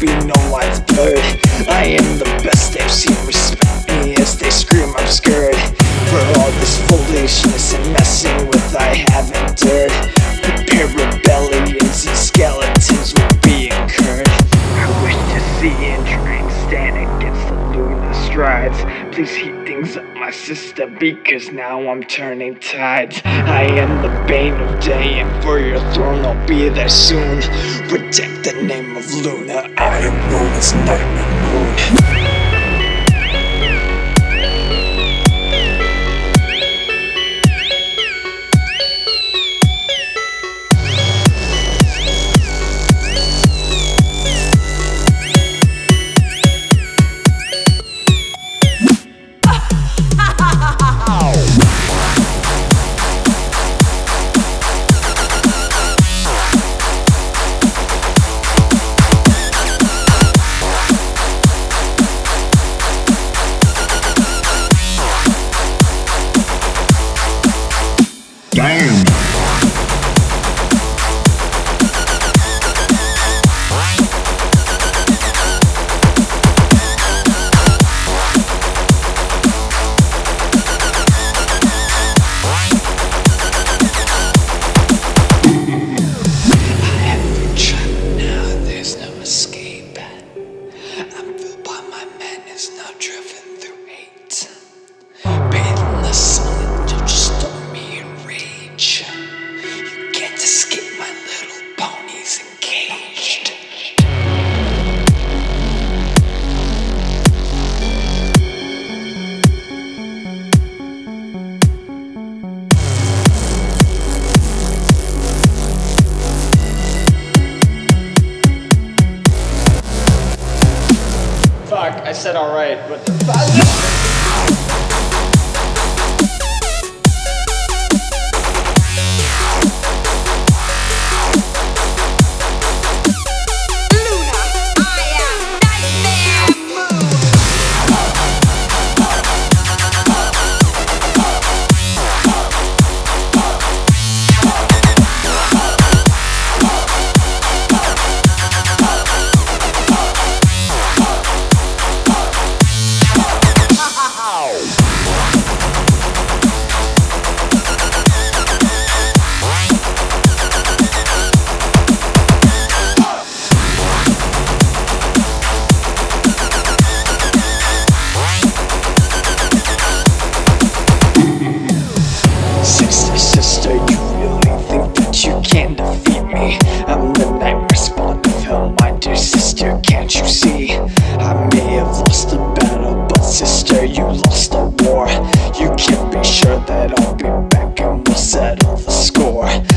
be no life's blurred. I am the best they've seen, respect me as they scream I'm scared. For all this foolishness and messing with I have endured. Prepare rebellions and skeletons will be incurred. I wish to see and try and stand against the lunar strides. Please heat things up, my sister, because now I'm turning tides. I am the bane of day, and for your throne I'll be there soon. Protect the name of Luna, I am known as Nightmare Moon. Damn. I'm filled by my madness, now driven through hate. Bathed in the sun until just stormy and rage. You can't escape my little ponies encaged. Fuck, I said alright, what the fuck? Sister, you really think that you can defeat me? I'm the nightmare spawn of hell, my dear sister, can't you see? I may have lost the battle, but sister, you lost the war. You can be sure that I'll be back and we'll settle the score.